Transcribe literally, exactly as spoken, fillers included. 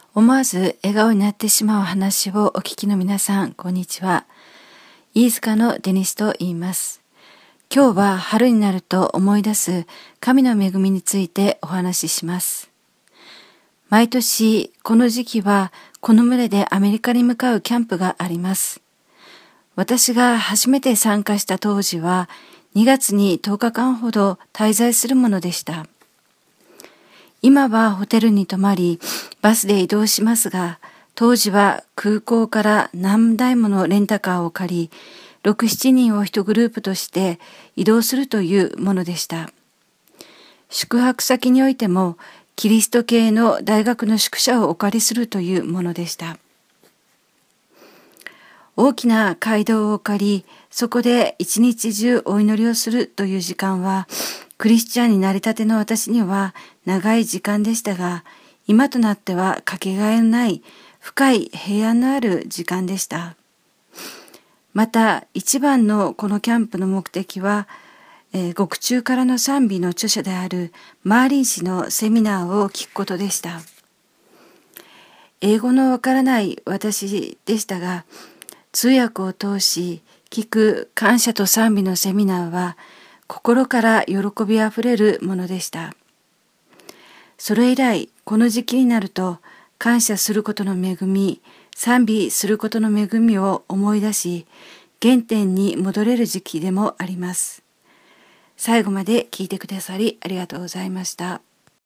思わず笑顔になってしまう話をお聞きの皆さん、こんにちは。飯塚のデニスと言います。今日は春になると思い出す神の恵みについてお話しします。毎年この時期はこの群れでアメリカに向かうキャンプがあります。私が初めて参加した当時はにがつにとおかかんほど滞在するものでした。今はホテルに泊まり、バスで移動しますが、当時は空港から何台ものレンタカーを借り、ろく、しちにんを一グループとして移動するというものでした。宿泊先においても、キリスト系の大学の宿舎をお借りするというものでした。大きな街道を借り、そこで一日中お祈りをするという時間は、クリスチャンになりたての私には長い時間でしたが、今となってはかけがえのない深い平安のある時間でした。また一番のこのキャンプの目的は、えー、獄中からの賛美の著者であるマーリン氏のセミナーを聞くことでした。英語のわからない私でしたが、通訳を通し聞く感謝と賛美のセミナーは心から喜びあふれるものでした。それ以来、この時期になると感謝することの恵み、賛美することの恵みを思い出し、原点に戻れる時期でもあります。最後まで聞いてくださりありがとうございました。